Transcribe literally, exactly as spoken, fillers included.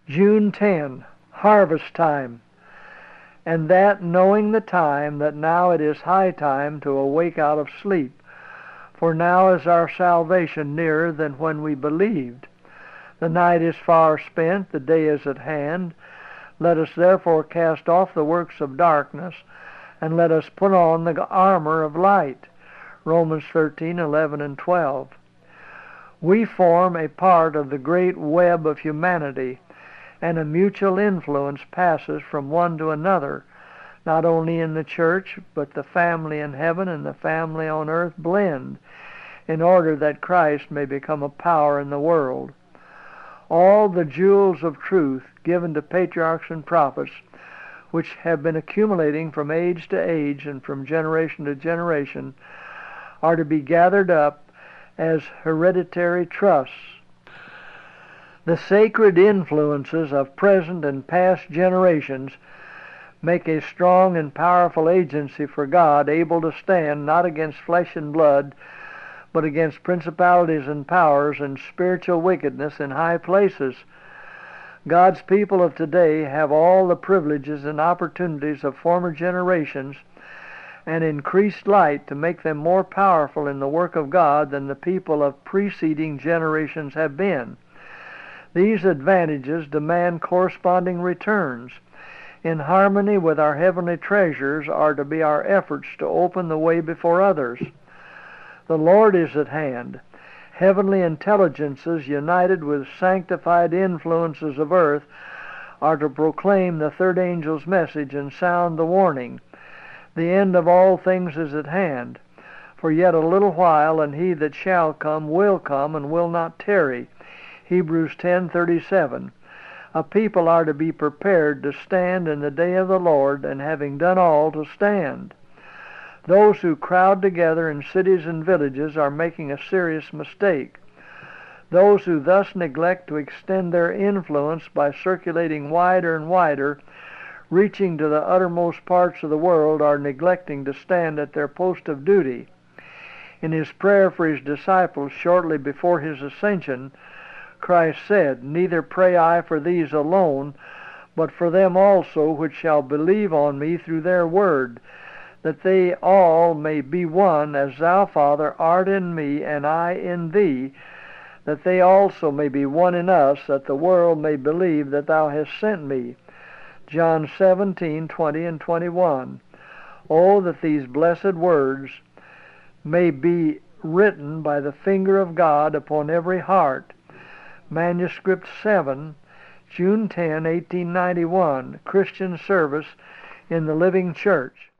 June tenth, harvest time. And that knowing the time, that now it is high time to awake out of sleep. For now is our salvation nearer than when we believed. The night is far spent, the day is at hand. Let us therefore cast off the works of darkness, and let us put on the armor of light. Romans thirteen, eleven, and twelve. We form a part of the great web of humanity, and a mutual influence passes from one to another, not only in the church, but the family in heaven and the family on earth blend, in order that Christ may become a power in the world. All the jewels of truth given to patriarchs and prophets, which have been accumulating from age to age and from generation to generation, are to be gathered up as hereditary trusts. The sacred influences of present and past generations make a strong and powerful agency for God, able to stand not against flesh and blood, but against principalities and powers and spiritual wickedness in high places. God's people of today have all the privileges and opportunities of former generations, and increased light to make them more powerful in the work of God than the people of preceding generations have been. These advantages demand corresponding returns. In harmony with our heavenly treasures are to be our efforts to open the way before others. The Lord is at hand. Heavenly intelligences united with sanctified influences of earth are to proclaim the third angel's message and sound the warning. The end of all things is at hand. For yet a little while, and he that shall come will come and will not tarry. Hebrews ten thirty-seven. A people are to be prepared to stand in the day of the Lord, and having done all, to stand. Those who crowd together in cities and villages are making a serious mistake. Those who thus neglect to extend their influence by circulating wider and wider, reaching to the uttermost parts of the world, are neglecting to stand at their post of duty. In his prayer for his disciples shortly before his ascension, Christ said, "Neither pray I for these alone, but for them also which shall believe on me through their word, that they all may be one, as thou, Father, art in me, and I in thee, that they also may be one in us, that the world may believe that thou hast sent me." John seventeen, twenty and twenty-one. Oh, that these blessed words may be written by the finger of God upon every heart. Manuscript seven, June tenth, eighteen ninety-one. Christian Service in the Living Church.